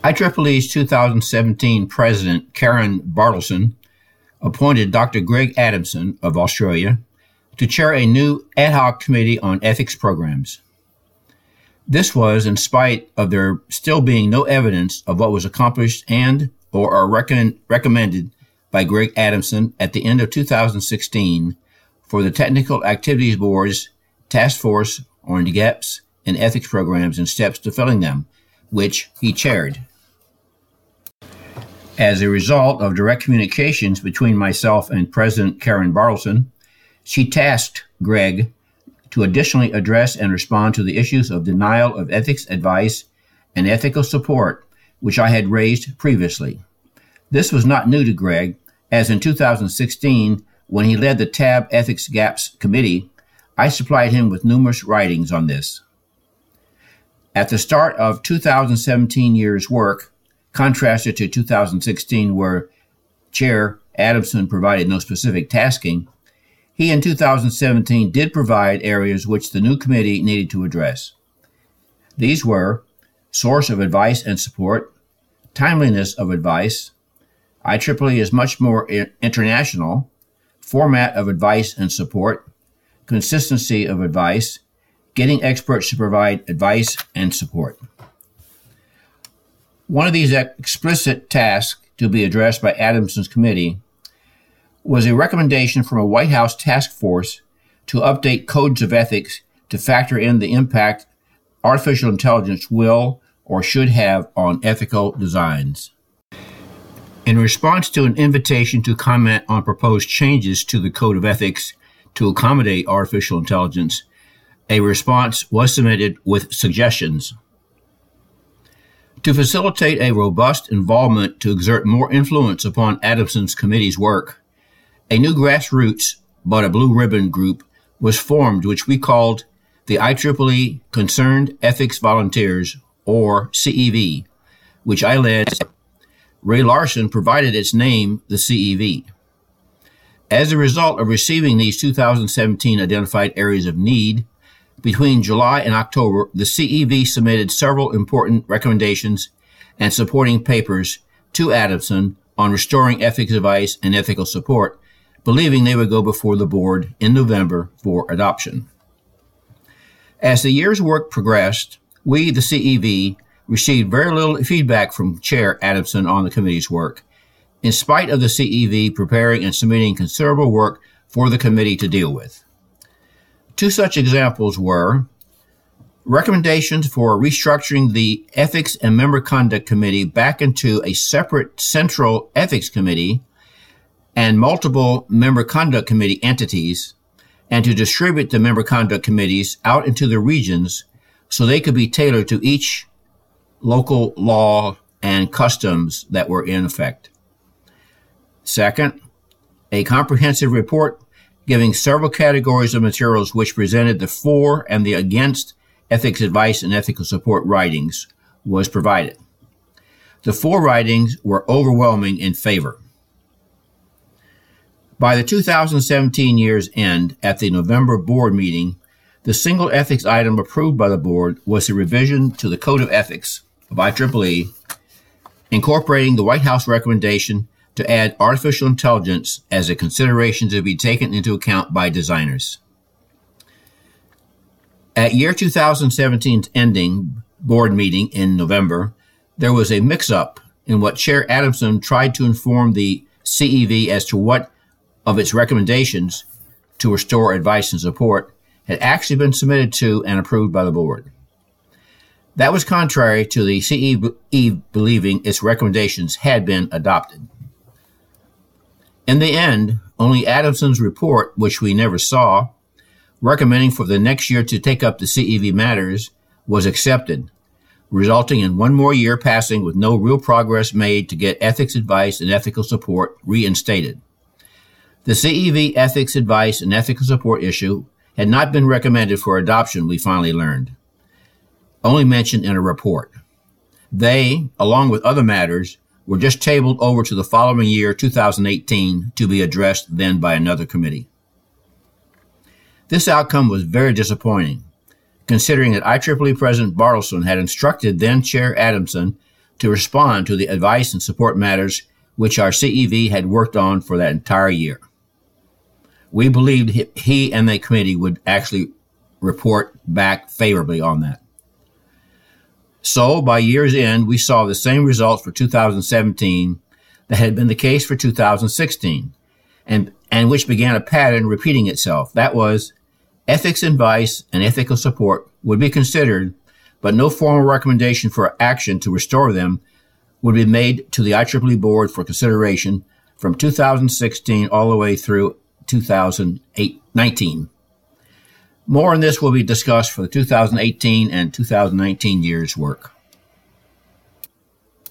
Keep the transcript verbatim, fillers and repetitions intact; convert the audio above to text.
I triple E's two thousand seventeen President Karen Bartleson appointed Doctor Greg Adamson of Australia to chair a new ad hoc committee on ethics programs. This was in spite of there still being no evidence of what was accomplished and or are recon- recommended by Greg Adamson at the end of two thousand sixteen for the Technical Activities Board's Task Force on Gaps in Ethics Programs and Steps to Filling Them, which he chaired. As a result of direct communications between myself and President Karen Bartleson, she tasked Greg to additionally address and respond to the issues of denial of ethics advice and ethical support, which I had raised previously. This was not new to Greg, as in two thousand sixteen, when he led the T A B Ethics Gaps Committee, I supplied him with numerous writings on this. At the start of two thousand seventeen year's work, contrasted to two thousand sixteen, where Chair Adamson provided no specific tasking, he in two thousand seventeen did provide areas which the new committee needed to address. These were source of advice and support, timeliness of advice, I triple E is much more international, format of advice and support, consistency of advice, getting experts to provide advice and support. One of these explicit tasks to be addressed by Adamson's committee was a recommendation from a White House task force to update codes of ethics to factor in the impact artificial intelligence will or should have on ethical designs. In response to an invitation to comment on proposed changes to the Code of Ethics to accommodate artificial intelligence, a response was submitted with suggestions. To facilitate a robust involvement to exert more influence upon Adamson's committee's work, a new grassroots but a blue ribbon group was formed, which we called the I triple E Concerned Ethics Volunteers, or C E V, which I led. Ray Larson provided its name, the C E V. As a result of receiving these two thousand seventeen identified areas of need, between July and October, the C E V submitted several important recommendations and supporting papers to Adamson on restoring ethics advice and ethical support, believing they would go before the board in November for adoption. As the year's work progressed, we, the C E V, received very little feedback from Chair Adamson on the committee's work, in spite of the C E V preparing and submitting considerable work for the committee to deal with. Two such examples were recommendations for restructuring the Ethics and Member Conduct Committee back into a separate central ethics committee and multiple Member Conduct Committee entities, and to distribute the Member Conduct Committees out into the regions so they could be tailored to each local law and customs that were in effect. Second, a comprehensive report giving several categories of materials which presented the for and the against ethics advice and ethical support writings was provided. The for writings were overwhelming in favor. By the two thousand seventeen year's end, at the November board meeting, the single ethics item approved by the board was a revision to the Code of Ethics of I triple E, incorporating the White House recommendation to add artificial intelligence as a consideration to be taken into account by designers. At year two thousand seventeen's ending board meeting in November, there was a mix-up in what Chair Adamson tried to inform the C E V as to what of its recommendations to restore advice and support had actually been submitted to and approved by the board. That was contrary to the C E V believing its recommendations had been adopted. In the end, only Adamson's report, which we never saw, recommending for the next year to take up the C E V matters, was accepted, resulting in one more year passing with no real progress made to get ethics advice and ethical support reinstated. The C E V ethics advice and ethical support issue had not been recommended for adoption, we finally learned, only mentioned in a report. They, along with other matters, were just tabled over to the following year, two thousand eighteen, to be addressed then by another committee. This outcome was very disappointing, considering that I triple E President Bartleson had instructed then Chair Adamson to respond to the advice and support matters which our C E V had worked on for that entire year. We believed he and the committee would actually report back favorably on that. So, by year's end, we saw the same results for two thousand seventeen that had been the case for two thousand sixteen, and, and which began a pattern repeating itself. That was, ethics advice and ethical support would be considered, but no formal recommendation for action to restore them would be made to the I triple E board for consideration from two thousand sixteen all the way through two thousand nineteen. More on this will be discussed for the two thousand eighteen and two thousand nineteen year's work.